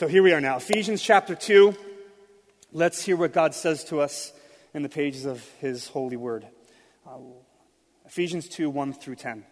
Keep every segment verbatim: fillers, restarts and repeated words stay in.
So here we are now, Ephesians chapter two. Let's hear what God says to us in the pages of his holy word. Uh, Ephesians two, one through ten.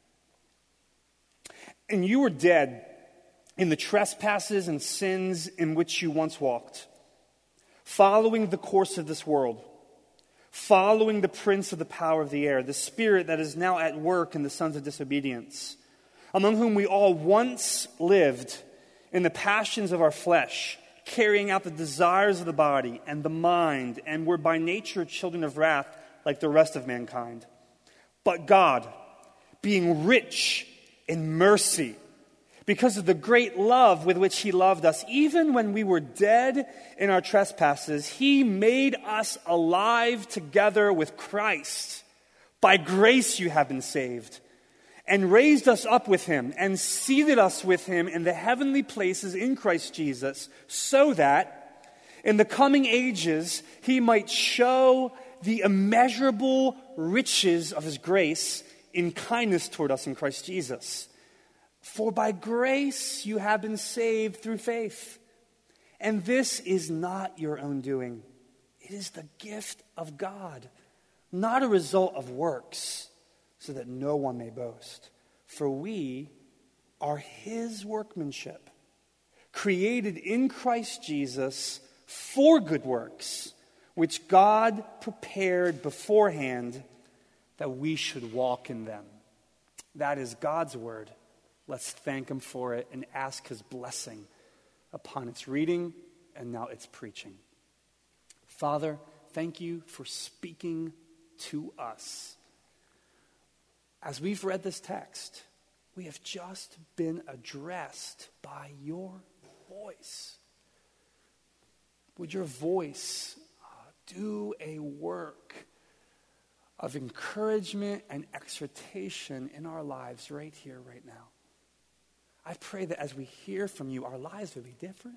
And you were dead in the trespasses and sins in which you once walked, following the course of this world, following the prince of the power of the air, the spirit that is now at work in the sons of disobedience, among whom we all once lived in the passions of our flesh, carrying out the desires of the body and the mind, and were by nature children of wrath like the rest of mankind. But God, being rich in mercy, because of the great love with which he loved us, even when we were dead in our trespasses, he made us alive together with Christ. By grace you have been saved, and raised us up with him, and seated us with him in the heavenly places in Christ Jesus, so that in the coming ages he might show the immeasurable riches of his grace in kindness toward us in Christ Jesus. For by grace you have been saved through faith. And this is not your own doing. It is the gift of God, not a result of works, so that no one may boast. For we are his workmanship, created in Christ Jesus for good works, which God prepared beforehand that we should walk in them. That is God's word. Let's thank him for it and ask his blessing upon its reading and now its preaching. Father, thank you for speaking to us. As we've read this text, we have just been addressed by your voice. Would your voice uh, do a work of encouragement and exhortation in our lives right here, right now? I pray that as we hear from you, our lives would be different.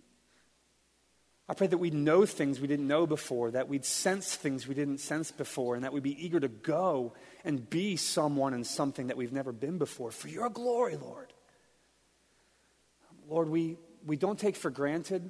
I pray that we'd know things we didn't know before, that we'd sense things we didn't sense before, and that we'd be eager to go and be someone and something that we've never been before. For your glory, Lord. Lord, we, we don't take for granted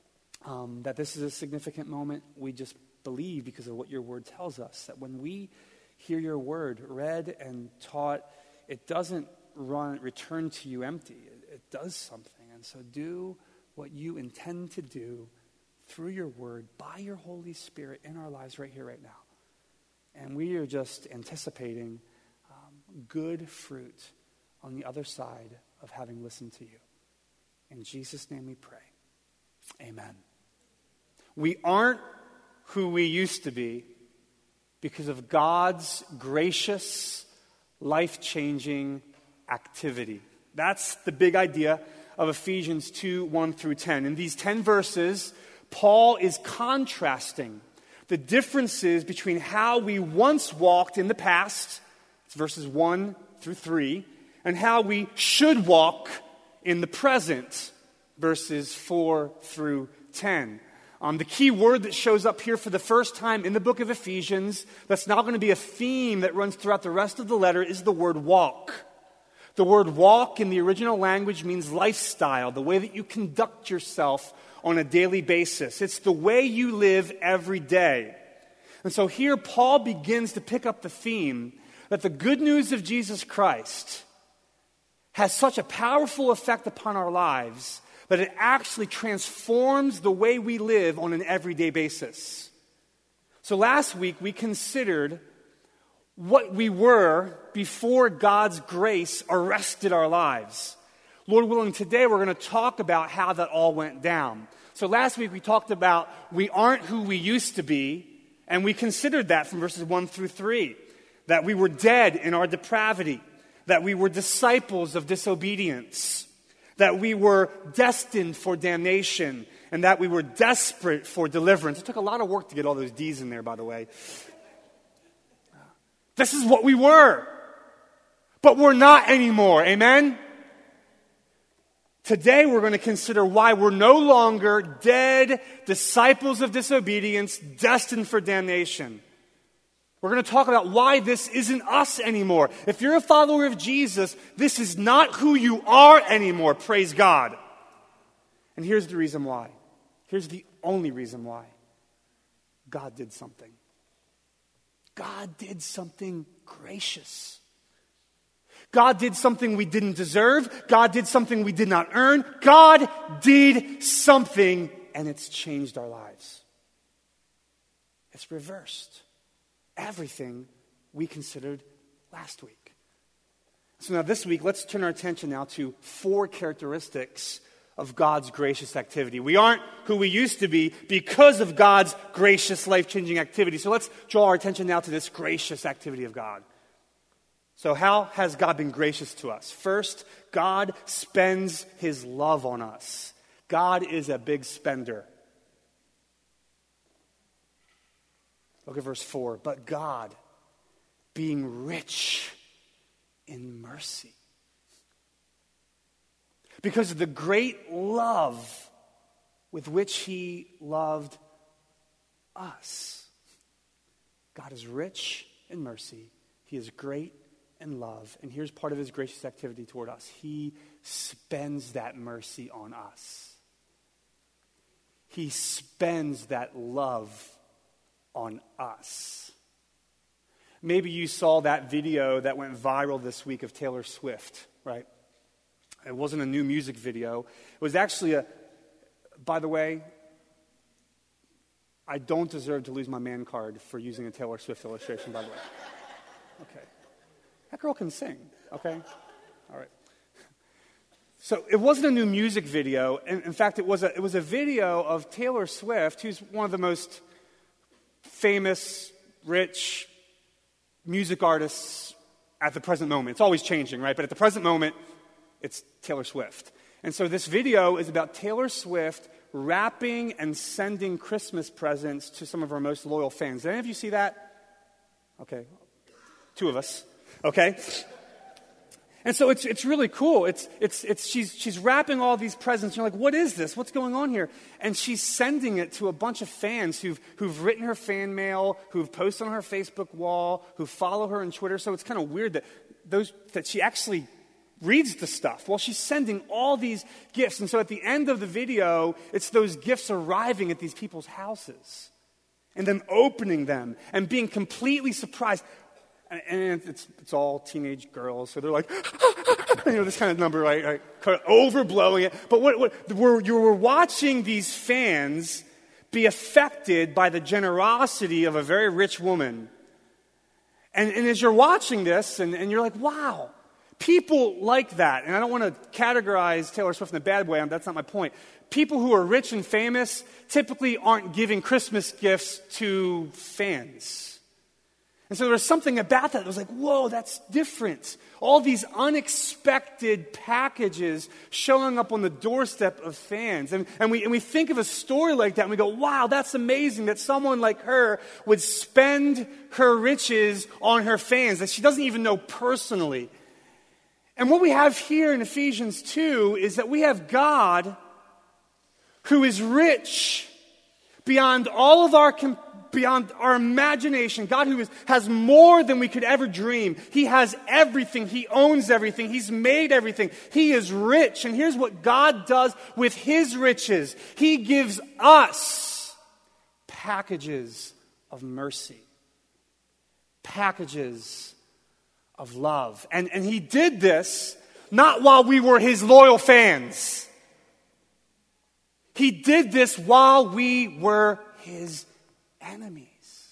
um, that this is a significant moment. We just believe because of what your word tells us, that when we hear your word read and taught, it doesn't run return to you empty. It, it does something. And so do what you intend to do through your word, by your Holy Spirit in our lives right here, right now. And we are just anticipating um, good fruit on the other side of having listened to you. In Jesus' name we pray. Amen. We aren't who we used to be because of God's gracious, life-changing activity. That's the big idea of Ephesians two, one through ten. In these ten verses, Paul is contrasting the differences between how we once walked in the past, it's verses one through three, and how we should walk in the present, verses four through ten. Um, the key word that shows up here for the first time in the book of Ephesians, that's now going to be a theme that runs throughout the rest of the letter, is the word walk. The word walk in the original language means lifestyle, the way that you conduct yourself on a daily basis. It's the way you live every day. And so here Paul begins to pick up the theme that the good news of Jesus Christ has such a powerful effect upon our lives that it actually transforms the way we live on an everyday basis. So last week we considered what we were before God's grace arrested our lives. Lord willing, today we're going to talk about how that all went down. So last week we talked about we aren't who we used to be, and we considered that from verses one through three, that we were dead in our depravity, that we were disciples of disobedience, that we were destined for damnation, and that we were desperate for deliverance. It took a lot of work to get all those D's in there, by the way. This is what we were, but we're not anymore. Amen? Today we're going to consider why we're no longer dead disciples of disobedience destined for damnation. We're going to talk about why this isn't us anymore. If you're a follower of Jesus, this is not who you are anymore, praise God. And here's the reason why. Here's the only reason why. God did something. God did something gracious. God did something we didn't deserve. God did something we did not earn. God did something, and it's changed our lives. It's reversed everything we considered last week. So now this week, let's turn our attention now to four characteristics of God's gracious activity. We aren't who we used to be because of God's gracious, life-changing activity. So let's draw our attention now to this gracious activity of God. So how has God been gracious to us? First, God spends his love on us. God is a big spender. Look at verse four. But God, being rich in mercy, because of the great love with which he loved us. God is rich in mercy. He is great in love. And here's part of his gracious activity toward us. He spends that mercy on us. He spends that love on us. Maybe you saw that video that went viral this week of Taylor Swift, right? It wasn't a new music video. It was actually a, by the way, I don't deserve to lose my man card for using a Taylor Swift illustration, by the way. Okay. That girl can sing, okay? All right. So it wasn't a new music video. In, in fact, it was a, it was a video of Taylor Swift, who's one of the most famous, rich music artists at the present moment. It's always changing, right? But at the present moment, it's Taylor Swift. And so this video is about Taylor Swift wrapping and sending Christmas presents to some of her most loyal fans. Did any of you see that? Okay. Two of us. Okay. And so it's it's really cool. It's it's it's she's she's wrapping all these presents. You're like, what is this? What's going on here? And she's sending it to a bunch of fans who've who've written her fan mail, who've posted on her Facebook wall, who follow her on Twitter. So it's kind of weird that those that she actually reads the stuff while she's sending all these gifts. And so at the end of the video, it's those gifts arriving at these people's houses and them opening them and being completely surprised. And, and it's it's all teenage girls, so they're like, you know, this kind of number, right? right kind of overblowing it. But what, what we're, you were watching these fans be affected by the generosity of a very rich woman. And, and as you're watching this, and, and you're like, wow, people like that. And I don't want to categorize Taylor Swift in a bad way. That's not my point. People who are rich and famous typically aren't giving Christmas gifts to fans. And so there was something about that that was like, whoa, that's different. All these unexpected packages showing up on the doorstep of fans. And, and, we, and we think of a story like that and we go, wow, that's amazing that someone like her would spend her riches on her fans that she doesn't even know personally. And what we have here in Ephesians two is that we have God who is rich beyond all of our comp- beyond our imagination. God who is, has more than we could ever dream. He has everything. He owns everything. He's made everything. He is rich. And here's what God does with his riches. He gives us packages of mercy. Packages of love. And, and he did this not while we were his loyal fans. He did this while we were his enemies.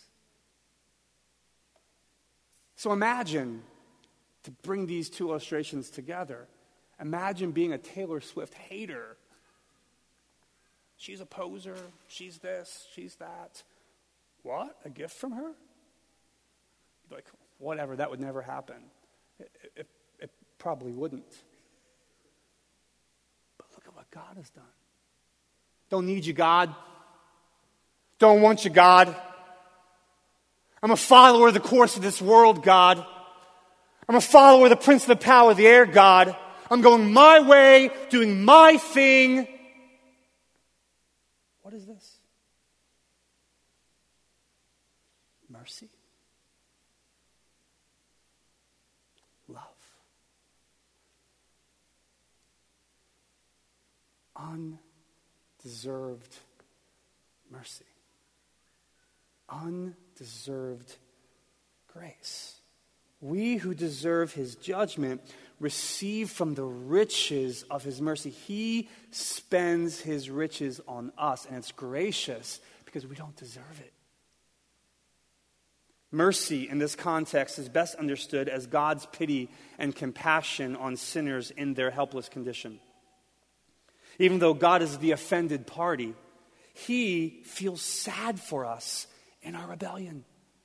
So imagine, to bring these two illustrations together, imagine being a Taylor Swift hater. She's a poser, she's this, she's that. What? A gift from her? You'd be like, whatever, that would never happen. It, it, it probably wouldn't. But look at what God has done. Don't need you, God. Don't want you, God. I'm a follower of the course of this world, God. I'm a follower of the prince of the power of the air, God. I'm going my way, doing my thing. What is this? Mercy. Love. undeserved mercy. Undeserved grace. We who deserve his judgment receive from the riches of his mercy. He spends his riches on us, and it's gracious because we don't deserve it. Mercy in this context is best understood as God's pity and compassion on sinners in their helpless condition. Even though God is the offended party, he feels sad for us in our rebellion.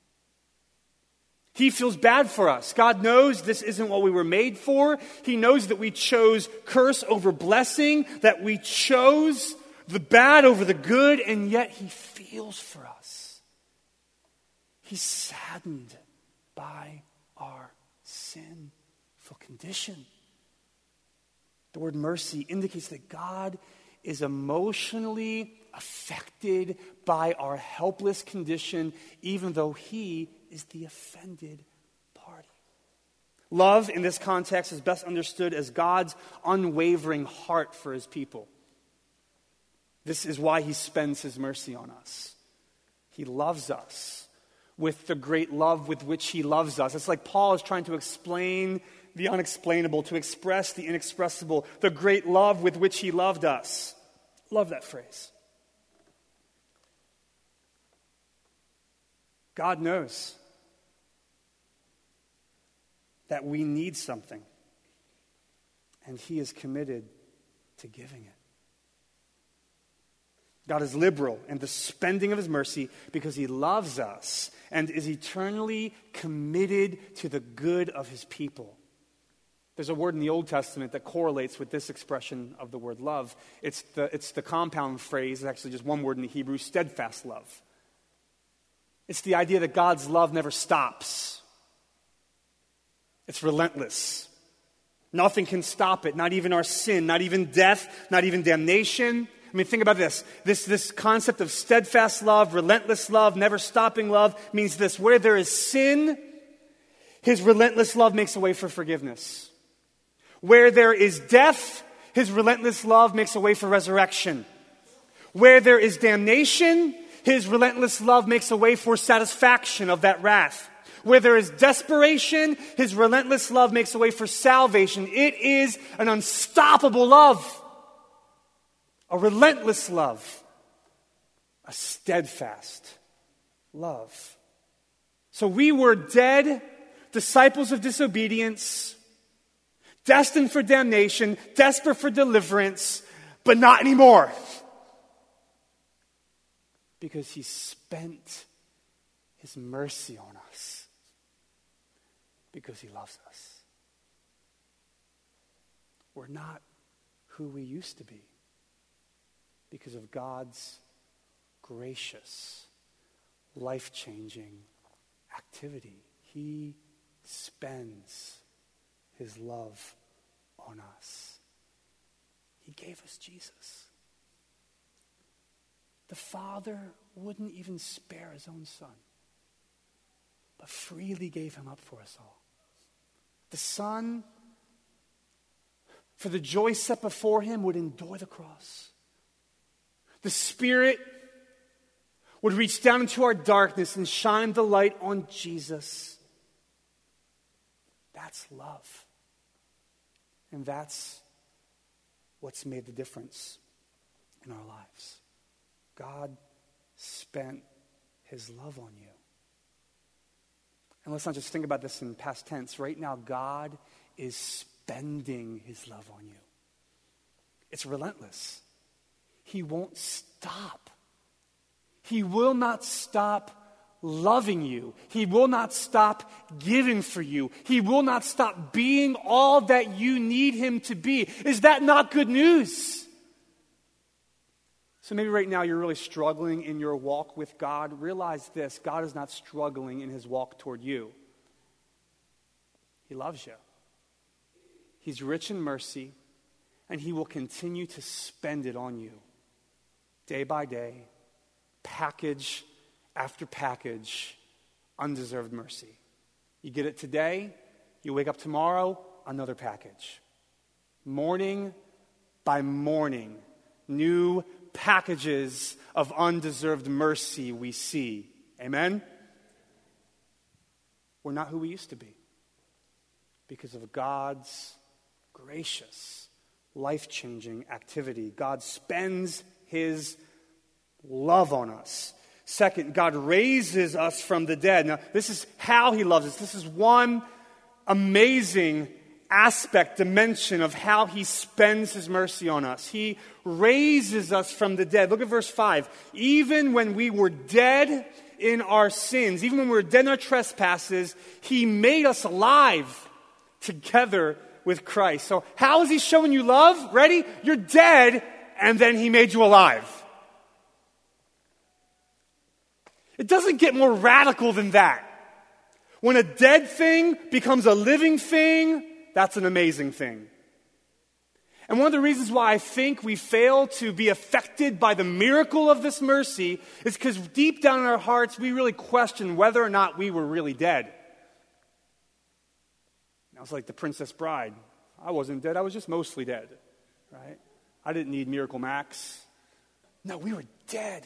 He feels bad for us. God knows this isn't what we were made for. He knows that we chose curse over blessing, that we chose the bad over the good, and yet he feels for us. He's saddened by our sinful condition. The word mercy indicates that God is emotionally affected by our helpless condition, even though he is the offended party. Love in this context is best understood as God's unwavering heart for his people. This is why he spends his mercy on us. He loves us with the great love with which he loves us. It's like Paul is trying to explain the unexplainable, to express the inexpressible, the great love with which he loved us. Love that phrase. God knows that we need something, and he is committed to giving it. God is liberal in the spending of his mercy because he loves us and is eternally committed to the good of his people. There's a word in the Old Testament that correlates with this expression of the word love. It's the, it's the compound phrase, it's actually just one word in the Hebrew, steadfast love. It's the idea that God's love never stops. It's relentless. Nothing can stop it, not even our sin, not even death, not even damnation. I mean, think about this. This, this concept of steadfast love, relentless love, never stopping love means this. Where there is sin, his relentless love makes a way for forgiveness. Where there is death, his relentless love makes a way for resurrection. Where there is damnation, his relentless love makes a way for satisfaction of that wrath. Where there is desperation, his relentless love makes a way for salvation. It is an unstoppable love, a relentless love, a steadfast love. So we were dead, disciples of disobedience, destined for damnation, desperate for deliverance, but not anymore. Because he spent his mercy on us. Because he loves us. We're not who we used to be. Because of God's gracious, life-changing activity. He spends his love on us. He gave us Jesus. The Father wouldn't even spare his own Son, but freely gave him up for us all. The Son, for the joy set before him, would endure the cross. The Spirit would reach down into our darkness and shine the light on Jesus. That's love. And that's what's made the difference in our lives. God spent his love on you. And let's not just think about this in past tense. Right now, God is spending his love on you. It's relentless. He won't stop. He will not stop loving you. He will not stop giving for you. He will not stop being all that you need him to be. Is that not good news? So maybe right now you're really struggling in your walk with God. Realize this, God is not struggling in his walk toward you. He loves you. He's rich in mercy, and he will continue to spend it on you. Day by day, package after package, undeserved mercy. You get it today, you wake up tomorrow, another package. Morning by morning, new packages of undeserved mercy we see. Amen? We're not who we used to be because of God's gracious, life-changing activity. God spends his love on us. Second, God raises us from the dead. Now, this is how he loves us. This is one amazing aspect, dimension of how he spends his mercy on us. He raises us from the dead. Look at verse five. Even when we were dead in our sins, even when we were dead in our trespasses, he made us alive together with Christ. So how is he showing you love? Ready? You're dead, and then he made you alive. It doesn't get more radical than that. When a dead thing becomes a living thing, that's an amazing thing. And one of the reasons why I think we fail to be affected by the miracle of this mercy is because deep down in our hearts, we really question whether or not we were really dead. I was like the Princess Bride. I wasn't dead. I was just mostly dead, right? I didn't need Miracle Max. No, we were dead.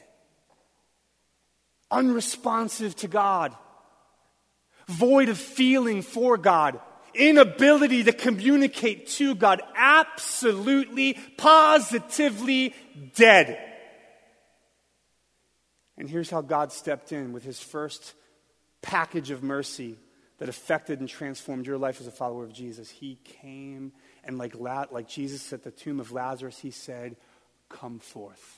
Unresponsive to God. Void of feeling for God. Inability to communicate to God. Absolutely, positively dead. And here's how God stepped in with his first package of mercy that affected and transformed your life as a follower of Jesus. He came and like, La- like Jesus at the tomb of Lazarus, he said, "Come forth."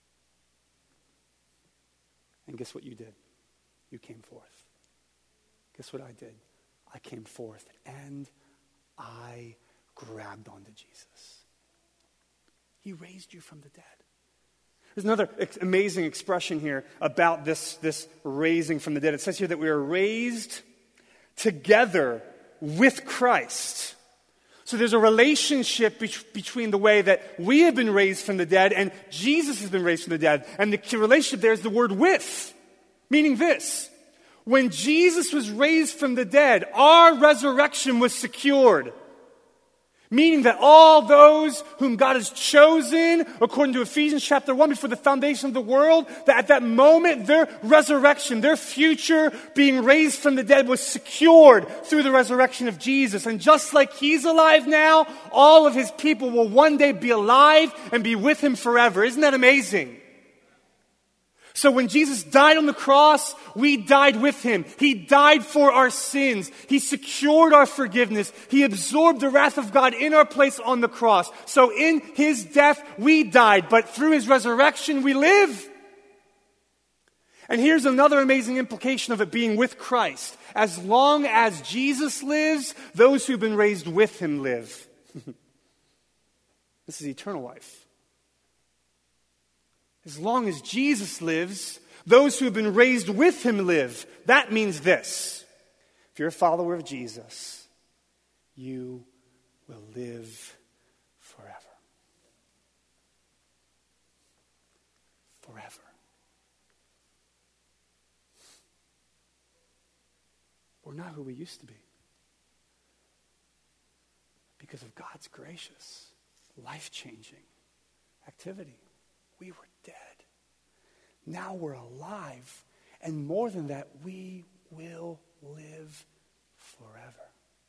And guess what you did? You came forth. Guess what I did? I came forth and I grabbed onto Jesus. He raised you from the dead. There's another ex- amazing expression here about this, this raising from the dead. It says here that we are raised together with Christ. So there's a relationship be- between the way that we have been raised from the dead and Jesus has been raised from the dead. And the relationship there is the word with, meaning this. When Jesus was raised from the dead, our resurrection was secured. Meaning that all those whom God has chosen, according to Ephesians chapter one, before the foundation of the world, that at that moment, their resurrection, their future being raised from the dead was secured through the resurrection of Jesus. And just like he's alive now, all of his people will one day be alive and be with him forever. Isn't that amazing? So when Jesus died on the cross, we died with him. He died for our sins. He secured our forgiveness. He absorbed the wrath of God in our place on the cross. So in his death, we died, but through his resurrection, we live. And here's another amazing implication of it being with Christ. As long as Jesus lives, those who've been raised with him live. This is eternal life. As long as Jesus lives, those who have been raised with him live. That means this. If you're a follower of Jesus, you will live forever. Forever. We're not who we used to be. Because of God's gracious, life-changing activity. We were dead. Now we're alive. And more than that, we will live forever.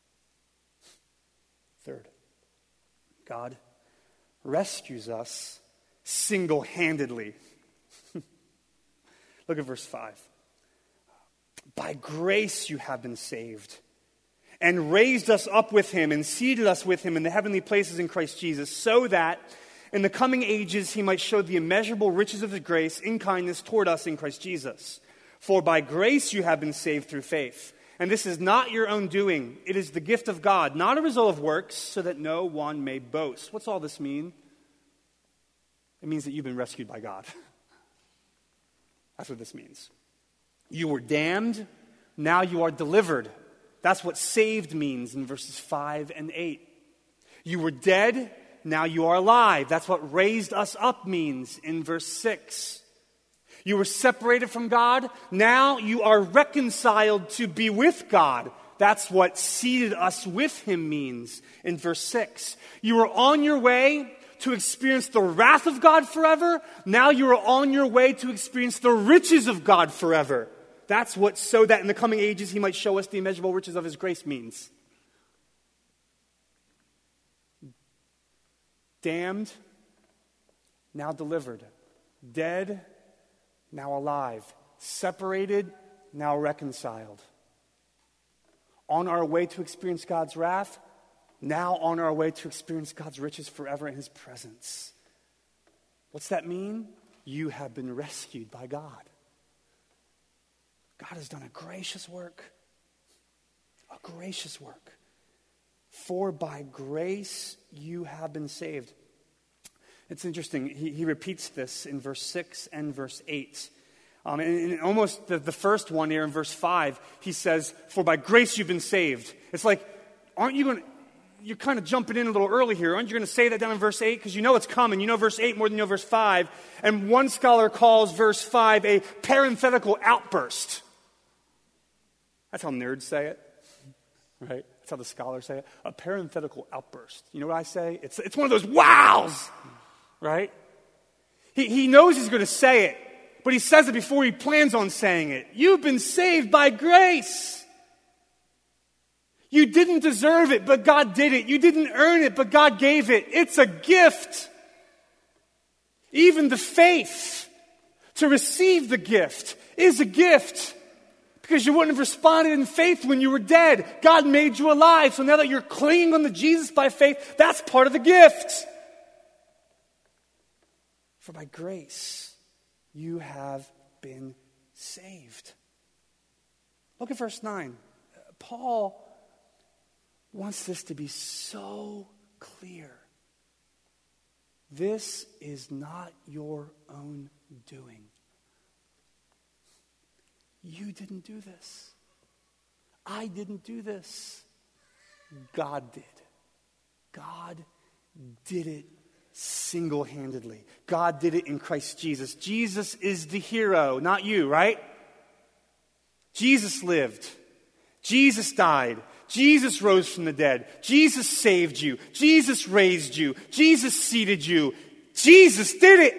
Third, God rescues us single-handedly. Look at verse five. By grace you have been saved, and raised us up with him, and seated us with him in the heavenly places in Christ Jesus, so that in the coming ages, he might show the immeasurable riches of his grace in kindness toward us in Christ Jesus. For by grace you have been saved through faith. And this is not your own doing. It is the gift of God, not a result of works, so that no one may boast. What's all this mean? It means that you've been rescued by God. That's what this means. You were damned, now you are delivered. That's what saved means in verses five and eight. You were dead, now you are alive. That's what raised us up means in verse six. You were separated from God. Now you are reconciled to be with God. That's what seated us with him means in verse six. You were on your way to experience the wrath of God forever. Now you are on your way to experience the riches of God forever. That's what so that in the coming ages he might show us the immeasurable riches of his grace means. Damned, now delivered. Dead, now alive. Separated, now reconciled. On our way to experience God's wrath, now on our way to experience God's riches forever in his presence. What's that mean? You have been rescued by God. God has done a gracious work. A gracious work. For by grace you have been saved. It's interesting. He, he repeats this in verse six and verse eight. Um, and, and almost the, the first one here in verse five, he says, for by grace you've been saved. It's like, aren't you going to, you're kind of jumping in a little early here. Aren't you going to say that down in verse eight? Because you know it's coming. You know verse eight more than you know verse five. And one scholar calls verse five a parenthetical outburst. That's how nerds say it, right? That's how the scholars say it. A parenthetical outburst. You know what I say? It's, it's one of those wows, right? He, he knows he's going to say it, but he says it before he plans on saying it. You've been saved by grace. You didn't deserve it, but God did it. You didn't earn it, but God gave it. It's a gift. Even the faith to receive the gift is a gift. Because you wouldn't have responded in faith when you were dead. God made you alive. So now that you're clinging on to Jesus by faith, that's part of the gift. For by grace, you have been saved. Look at verse nine. Paul wants this to be so clear. This is not your own doing. You didn't do this. I didn't do this. God did. God did it single-handedly. God did it in Christ Jesus. Jesus is the hero, not you, right? Jesus lived. Jesus died. Jesus rose from the dead. Jesus saved you. Jesus raised you. Jesus seated you. Jesus did it.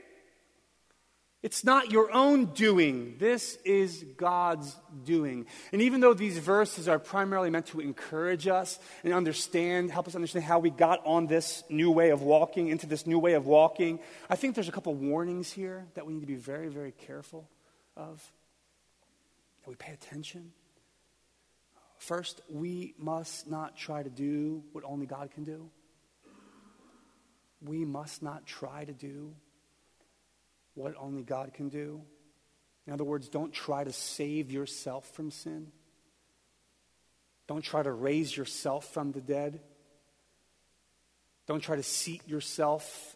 It's not your own doing. This is God's doing. And even though these verses are primarily meant to encourage us and understand, help us understand how we got on this new way of walking, into this new way of walking, I think there's a couple warnings here that we need to be very, very careful of, that we pay attention. First, we must not try to do what only God can do. We must not try to do what only God can do. In other words, don't try to save yourself from sin. Don't try to raise yourself from the dead. Don't try to seat yourself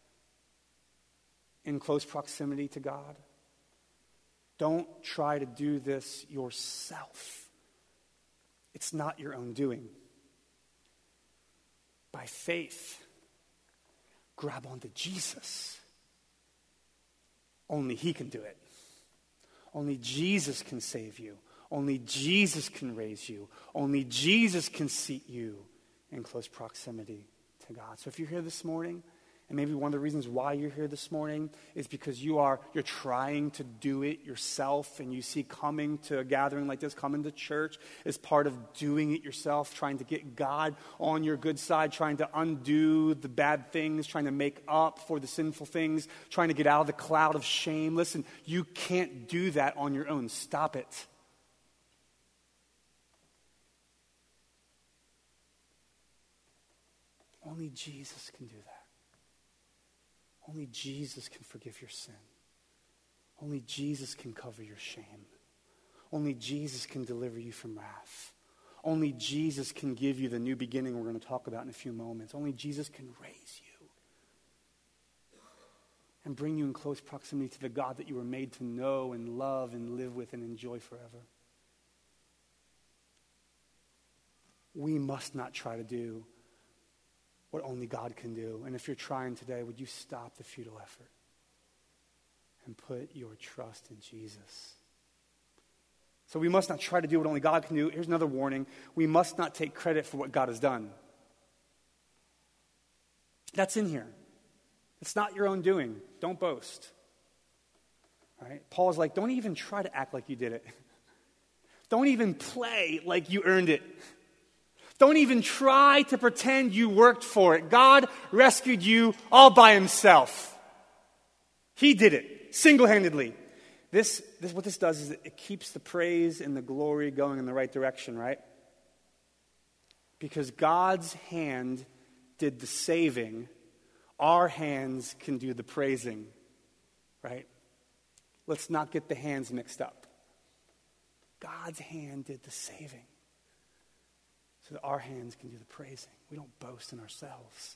in close proximity to God. Don't try to do this yourself. It's not your own doing. By faith, grab onto Jesus. Only he can do it. Only Jesus can save you. Only Jesus can raise you. Only Jesus can seat you in close proximity to God. So if you're here this morning, and maybe one of the reasons why you're here this morning is because you are, you're trying to do it yourself, and you see coming to a gathering like this, coming to church is part of doing it yourself, trying to get God on your good side, trying to undo the bad things, trying to make up for the sinful things, trying to get out of the cloud of shame. Listen, you can't do that on your own. Stop it. Only Jesus can do that. Only Jesus can forgive your sin. Only Jesus can cover your shame. Only Jesus can deliver you from wrath. Only Jesus can give you the new beginning we're going to talk about in a few moments. Only Jesus can raise you and bring you in close proximity to the God that you were made to know and love and live with and enjoy forever. We must not try to do what only God can do. And if you're trying today, would you stop the futile effort and put your trust in Jesus? So we must not try to do what only God can do. Here's another warning. We must not take credit for what God has done. That's in here. It's not your own doing. Don't boast. All right? Paul's like, don't even try to act like you did it. Don't even play like you earned it. Don't even try to pretend you worked for it. God rescued you all by himself. He did it, single-handedly. This, this, what this does is it keeps the praise and the glory going in the right direction, right? Because God's hand did the saving, our hands can do the praising, right? Let's not get the hands mixed up. God's hand did the saving so that our hands can do the praising. We don't boast in ourselves.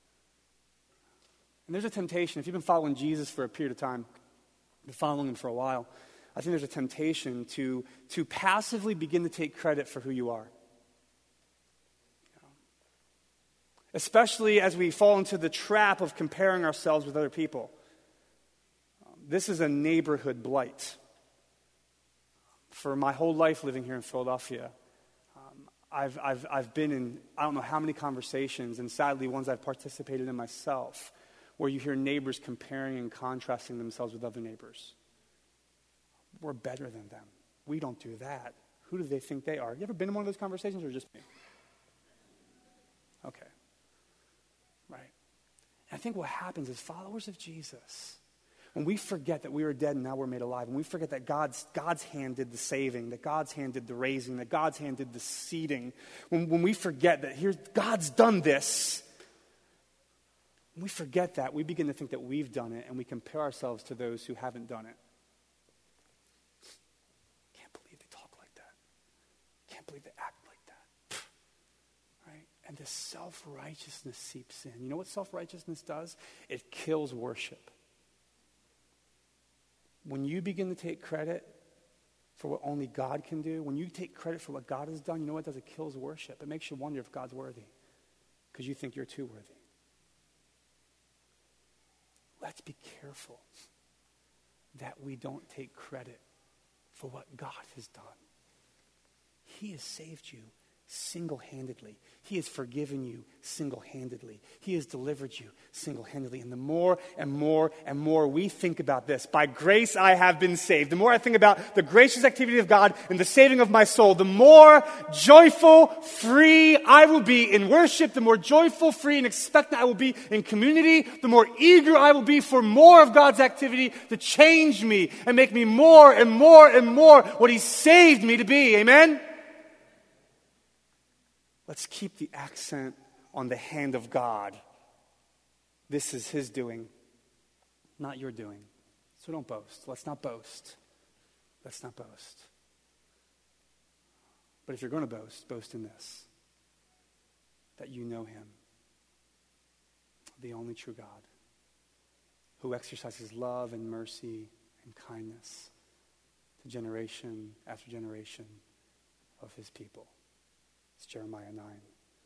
And there's a temptation, if you've been following Jesus for a period of time, been following him for a while, I think there's a temptation to, to passively begin to take credit for who you are. You know? Especially as we fall into the trap of comparing ourselves with other people. Um, this is a neighborhood blight. For my whole life living here in Philadelphia, um, I've, I've, I've been in I don't know how many conversations, and sadly ones I've participated in myself, where you hear neighbors comparing and contrasting themselves with other neighbors. We're better than them. We don't do that. Who do they think they are? You ever been in one of those conversations, or just me? Okay. Right. And I think what happens is followers of Jesus, when we forget that we were dead and now we're made alive, when we forget that God's, God's hand did the saving, that God's hand did the raising, that God's hand did the seeding, when, when we forget that here God's done this, when we forget that, we begin to think that we've done it, and we compare ourselves to those who haven't done it. Can't believe they talk like that. Can't believe they act like that. Right? And this self-righteousness seeps in. You know what self-righteousness does? It kills worship. When you begin to take credit for what only God can do, when you take credit for what God has done, you know what it does? It kills worship. It makes you wonder if God's worthy because you think you're too worthy. Let's be careful that we don't take credit for what God has done. He has saved you single-handedly. He has forgiven you single-handedly. He has delivered you single-handedly. And the more and more and more we think about this, by grace I have been saved, the more I think about the gracious activity of God and the saving of my soul, the more joyful, free I will be in worship, the more joyful, free, and expectant I will be in community, the more eager I will be for more of God's activity to change me and make me more and more and more what He saved me to be. Amen? Let's keep the accent on the hand of God. This is His doing, not your doing. So don't boast. Let's not boast. Let's not boast. But if you're going to boast, boast in this, that you know Him, the only true God, who exercises love and mercy and kindness to generation after generation of His people. It's Jeremiah nine.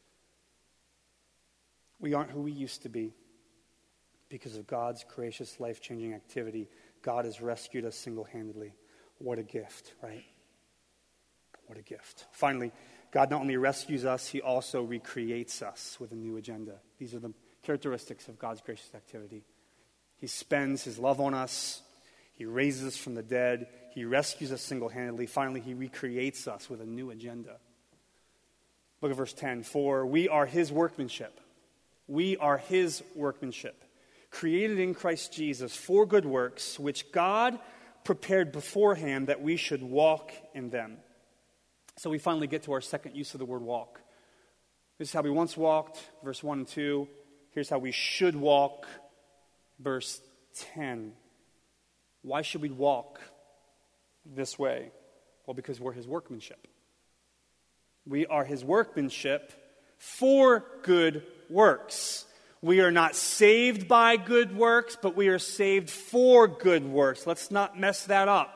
We aren't who we used to be. Because of God's gracious, life-changing activity, God has rescued us single-handedly. What a gift, right? What a gift. Finally, God not only rescues us, He also recreates us with a new agenda. These are the characteristics of God's gracious activity. He spends His love on us. He raises us from the dead. He rescues us single-handedly. Finally, He recreates us with a new agenda. Look at verse ten. For we are His workmanship. We are His workmanship, created in Christ Jesus for good works, which God prepared beforehand that we should walk in them. So we finally get to our second use of the word walk. This is how we once walked, verse one and two. Here's how we should walk, verse ten. Why should we walk this way? Well, because we're His workmanship. We are His workmanship for good works. We are not saved by good works, but we are saved for good works. Let's not mess that up.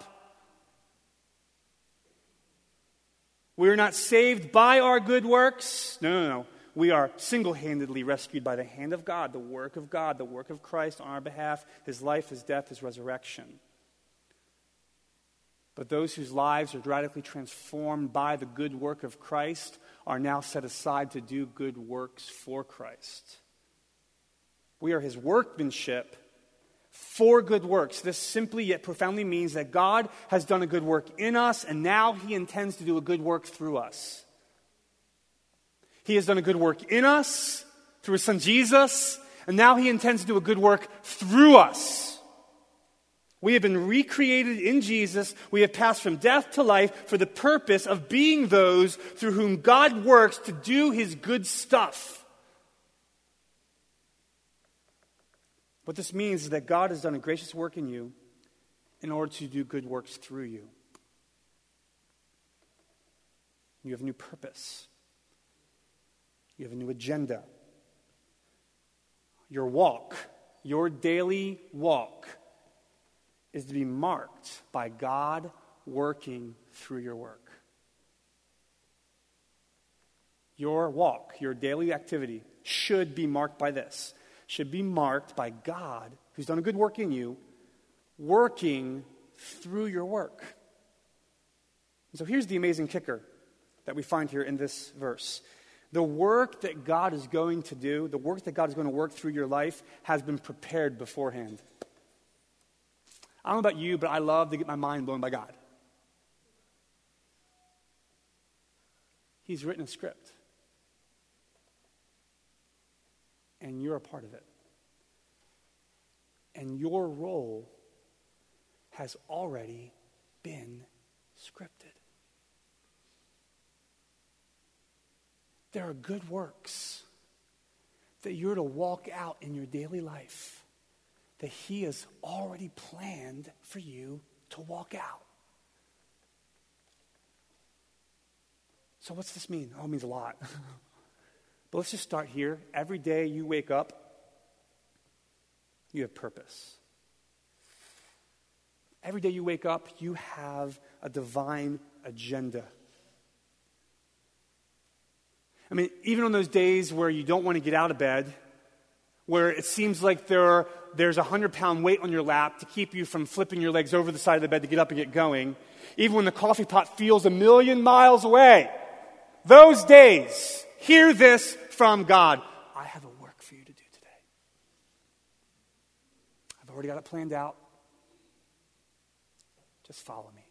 We are not saved by our good works. No, no, no. We are single-handedly rescued by the hand of God, the work of God, the work of Christ on our behalf, His life, His death, His resurrection. But those whose lives are radically transformed by the good work of Christ are now set aside to do good works for Christ. We are his workmanship for good works. This simply yet profoundly means that God has done a good work in us, and now he intends to do a good work through us. He has done a good work in us through his son Jesus, and now he intends to do a good work through us. We have been recreated in Jesus. We have passed from death to life for the purpose of being those through whom God works to do his good stuff. What this means is that God has done a gracious work in you in order to do good works through you. You have a new purpose. You have a new agenda. Your walk, your daily walk, is to be marked by God working through your work. Your walk, your daily activity, should be marked by this. Should be marked by God, who's done a good work in you, working through your work. And so here's the amazing kicker that we find here in this verse. The work that God is going to do, the work that God is going to work through your life, has been prepared beforehand. I don't know about you, but I love to get my mind blown by God. He's written a script. And you're a part of it. And your role has already been scripted. There are good works that you're to walk out in your daily life that he has already planned for you to walk out. So what's this mean? Oh, it means a lot. But let's just start here. Every day you wake up, you have purpose. Every day you wake up, you have a divine agenda. I mean, even on those days where you don't want to get out of bed, where it seems like there are, there's a hundred-pound weight on your lap to keep you from flipping your legs over the side of the bed to get up and get going, even when the coffee pot feels a million miles away, those days, hear this from God. I have a work for you to do today. I've already got it planned out. Just follow me.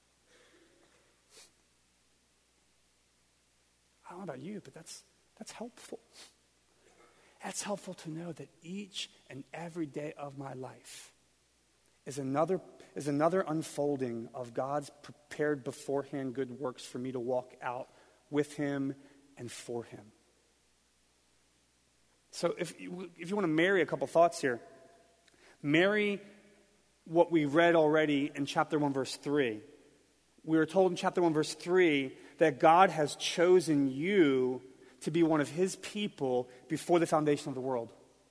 I don't know about you, but that's that's helpful. That's helpful to know that each and every day of my life is another is another unfolding of God's prepared beforehand good works for me to walk out with him and for him. So if you, if you want to marry a couple thoughts here, marry what we read already in chapter one, verse three. We were told in chapter one, verse three, that God has chosen you to be one of his people before the foundation of the world.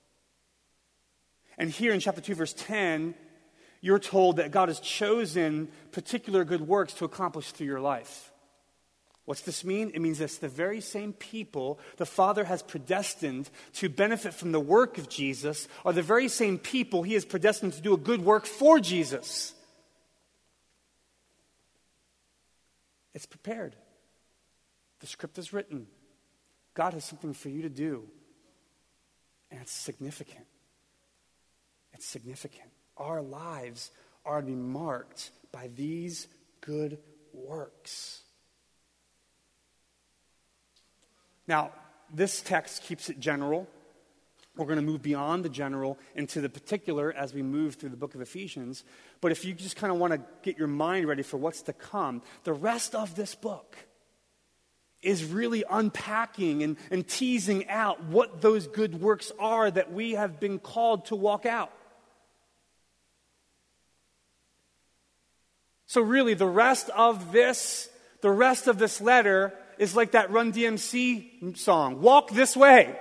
And here in chapter two, verse ten, you're told that God has chosen particular good works to accomplish through your life. What's this mean? It means this: the very same people the Father has predestined to benefit from the work of Jesus are the very same people he has predestined to do a good work for Jesus. It's prepared. The script is written. God has something for you to do. And it's significant. It's significant. Our lives are to be marked by these good works. Now, this text keeps it general. We're going to move beyond the general into the particular as we move through the book of Ephesians. But if you just kind of want to get your mind ready for what's to come, the rest of this book is really unpacking and, and teasing out what those good works are that we have been called to walk out. So really, the rest of this, the rest of this letter is like that Run D M C song, Walk This Way.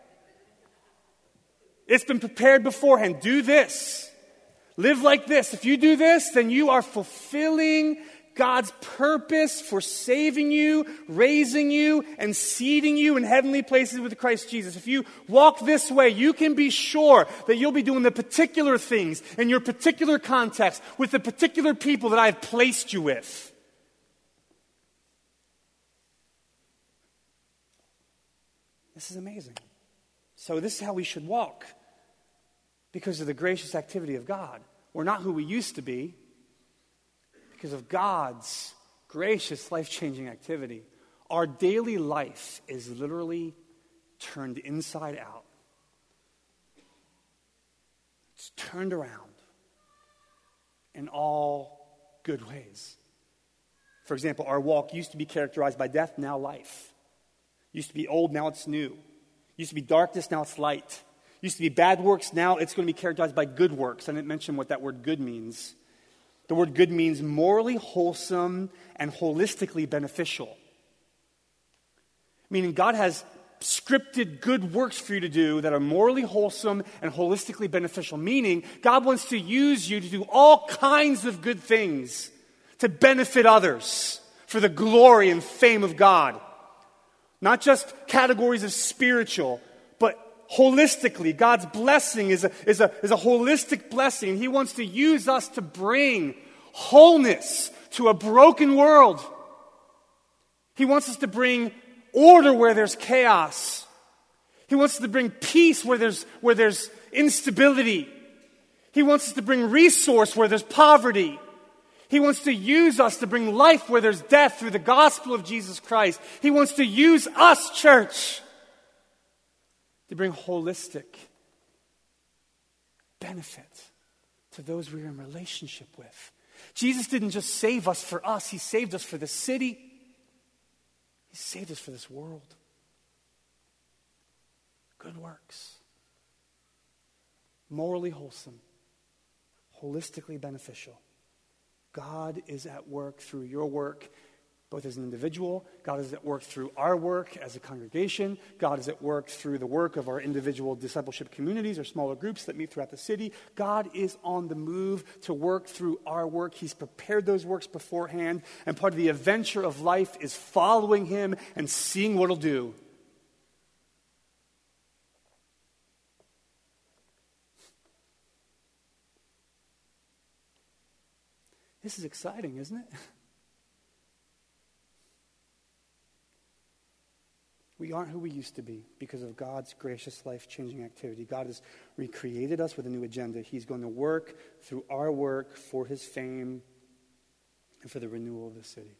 It's been prepared beforehand. Do this. Live like this. If you do this, then you are fulfilling God's purpose for saving you, raising you, and seating you in heavenly places with Christ Jesus. If you walk this way, you can be sure that you'll be doing the particular things in your particular context with the particular people that I've placed you with. This is amazing. So this is how we should walk. because of the gracious activity of God. We're not who we used to be because of God's gracious, life-changing activity. Our daily life is literally turned inside out. It's turned around in all good ways. For example, our walk used to be characterized by death, now life. Used to be old, now it's new. Used to be darkness, now it's light. Used to be bad works, now it's going to be characterized by good works. I didn't mention what that word good means. The word good means morally wholesome and holistically beneficial. Meaning God has scripted good works for you to do that are morally wholesome and holistically beneficial. Meaning God wants to use you to do all kinds of good things to benefit others for the glory and fame of God. Not just categories of spiritual, but holistically. God's blessing is a, is a, is a holistic blessing. He wants to use us to bring wholeness to a broken world. He wants us to bring order where there's chaos. He wants us to bring peace where there's, where there's instability. He wants us to bring resource where there's poverty. He wants to use us to bring life where there's death through the gospel of Jesus Christ. He wants to use us, church, to bring holistic benefit to those we're in relationship with. Jesus didn't just save us for us. He saved us for the city. He saved us for this world. Good works. Morally wholesome. Holistically beneficial. God is at work through your work, both as an individual. God is at work through our work as a congregation. God is at work through the work of our individual discipleship communities or smaller groups that meet throughout the city. God is on the move to work through our work. He's prepared those works beforehand, and part of the adventure of life is following him and seeing what he'll do. This is exciting, isn't it? We aren't who we used to be because of God's gracious, life-changing activity. God has recreated us with a new agenda. He's going to work through our work for his fame and for the renewal of the city.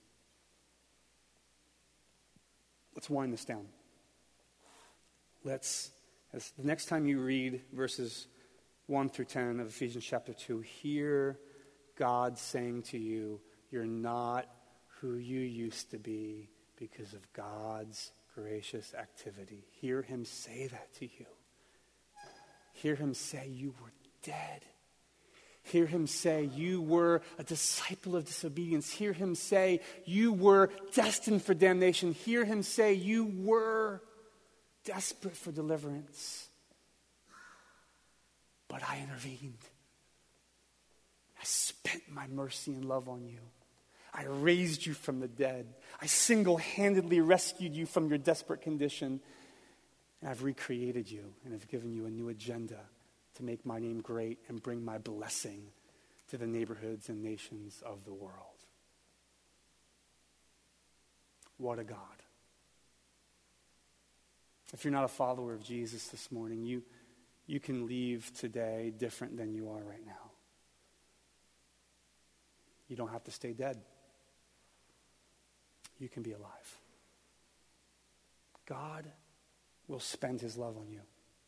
Let's wind this down. Let's, as the next time you read verses one through ten of Ephesians chapter two, hear God saying to you, you're not who you used to be because of God's gracious activity. Hear him say that to you. Hear him say you were dead. Hear him say you were a disciple of disobedience. Hear him say you were destined for damnation. Hear him say you were desperate for deliverance. But I intervened. I spent my mercy and love on you. I raised you from the dead. I single-handedly rescued you from your desperate condition. And I've recreated you and have given you a new agenda to make my name great and bring my blessing to the neighborhoods and nations of the world. What a God. If you're not a follower of Jesus this morning, you, you can leave today different than you are right now. You don't have to stay dead. You can be alive. God will spend his love on you.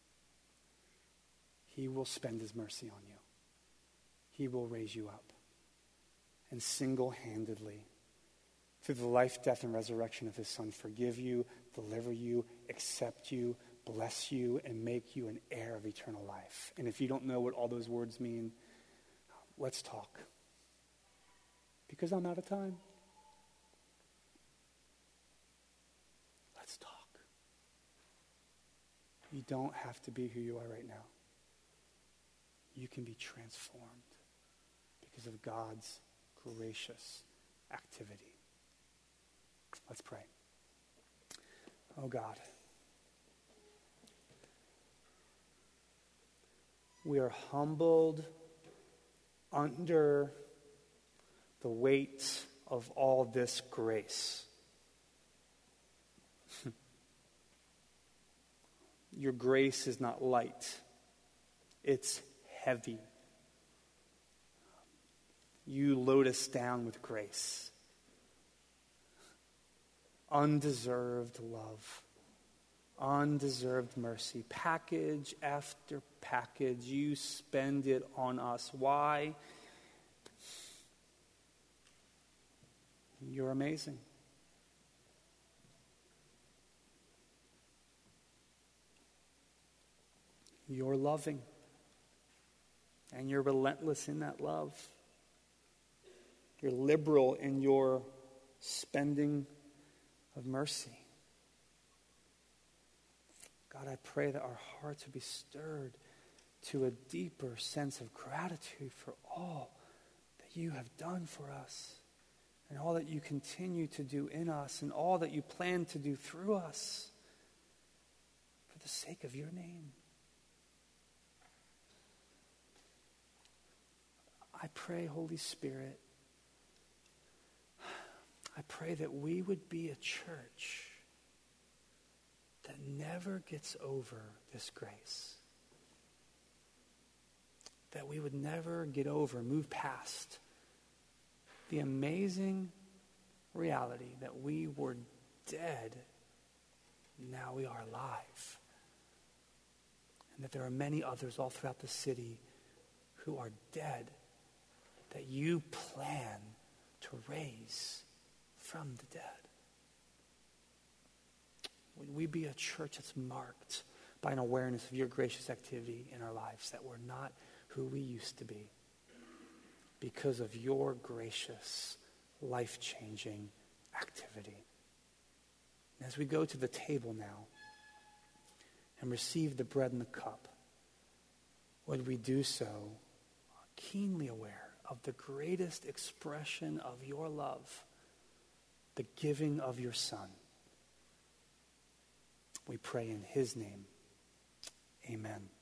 He will spend his mercy on you. He will raise you up. And single-handedly, through the life, death, and resurrection of his Son, forgive you, deliver you, accept you, bless you, and make you an heir of eternal life. And if you don't know what all those words mean, let's talk. Because I'm out of time. Let's talk. You don't have to be who you are right now. You can be transformed because of God's gracious activity. Let's pray. Oh God, we are humbled under the weight of all this grace. Your grace is not light. It's heavy. You load us down with grace. Undeserved love. Undeserved mercy. Package after package, you spend it on us. Why? You're amazing. You're loving. And you're relentless in that love. You're liberal in your spending of mercy. God, I pray that our hearts would be stirred to a deeper sense of gratitude for all that you have done for us, and all that you continue to do in us, and all that you plan to do through us for the sake of your name. I pray, Holy Spirit, I pray that we would be a church that never gets over this grace. That we would never get over, move past the amazing reality that we were dead, now we are alive. And that there are many others all throughout the city who are dead, that you plan to raise from the dead. Would we be a church that's marked by an awareness of your gracious activity in our lives, that we're not who we used to be because of your gracious, life-changing activity. And as we go to the table now and receive the bread and the cup, would we do so keenly aware of the greatest expression of your love, the giving of your Son. We pray in his name. Amen.